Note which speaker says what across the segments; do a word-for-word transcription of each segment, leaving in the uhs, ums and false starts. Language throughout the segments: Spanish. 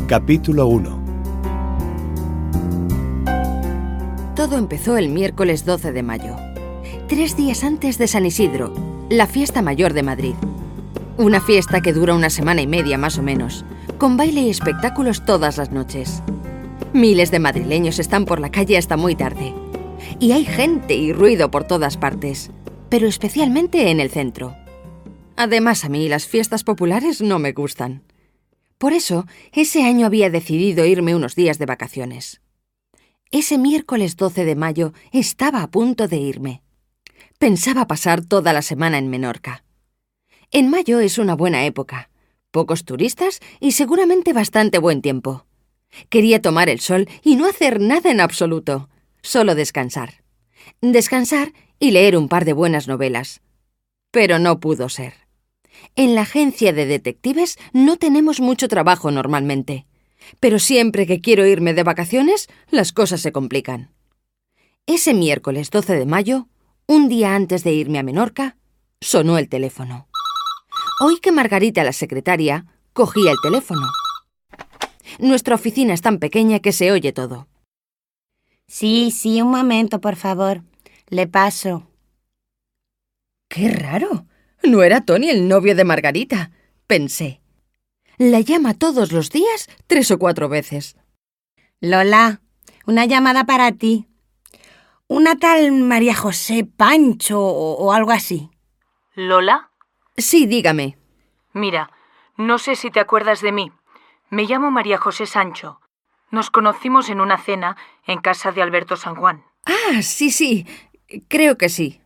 Speaker 1: Capítulo uno.
Speaker 2: Todo empezó el miércoles doce de mayo, tres días antes de San Isidro, la fiesta mayor de Madrid. Una fiesta que dura una semana y media más o menos, con baile y espectáculos todas las noches. Miles de madrileños están por la calle hasta muy tarde. Y hay gente y ruido por todas partes, pero especialmente en el centro. Además, a mí las fiestas populares no me gustan. Por eso, ese año había decidido irme unos días de vacaciones. Ese miércoles doce de mayo estaba a punto de irme. Pensaba pasar toda la semana en Menorca. En mayo es una buena época, pocos turistas y seguramente bastante buen tiempo. Quería tomar el sol y no hacer nada en absoluto, solo descansar. Descansar y leer un par de buenas novelas. Pero no pudo ser. En la agencia de detectives no tenemos mucho trabajo normalmente, pero siempre que quiero irme de vacaciones, las cosas se complican. Ese miércoles doce de mayo, un día antes de irme a Menorca, sonó el teléfono. Oí que Margarita, la secretaria, cogía el teléfono. Nuestra oficina es tan pequeña que se oye todo.
Speaker 3: Sí, sí, un momento, por favor. Le paso.
Speaker 2: ¡Qué raro! No era Tony el novio de Margarita, pensé. La llama todos los días tres o cuatro veces.
Speaker 3: Lola, una llamada para ti. Una tal María José Pancho o, o algo así.
Speaker 4: ¿Lola?
Speaker 2: Sí, dígame.
Speaker 4: Mira, no sé si te acuerdas de mí. Me llamo María José Sancho. Nos conocimos en una cena en casa de Alberto San Juan.
Speaker 2: Ah, sí, sí. Creo que sí.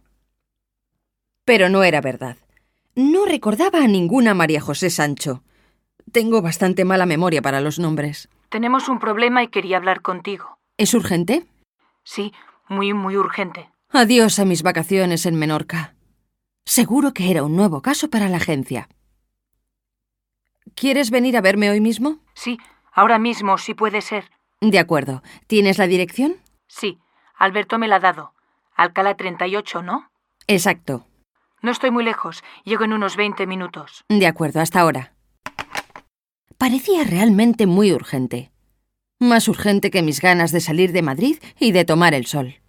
Speaker 2: Pero no era verdad. No recordaba a ninguna María José Sancho. Tengo bastante mala memoria para los nombres.
Speaker 4: Tenemos un problema y quería hablar contigo.
Speaker 2: ¿Es urgente?
Speaker 4: Sí, muy, muy urgente.
Speaker 2: Adiós a mis vacaciones en Menorca. Seguro que era un nuevo caso para la agencia. ¿Quieres venir a verme hoy mismo?
Speaker 4: Sí, ahora mismo, si puede ser.
Speaker 2: De acuerdo. ¿Tienes la dirección?
Speaker 4: Sí, Alberto me la ha dado. Alcalá treinta y ocho, ¿no?
Speaker 2: Exacto.
Speaker 4: No estoy muy lejos. Llego en unos veinte minutos.
Speaker 2: De acuerdo, hasta ahora. Parecía realmente muy urgente. Más urgente que mis ganas de salir de Madrid y de tomar el sol.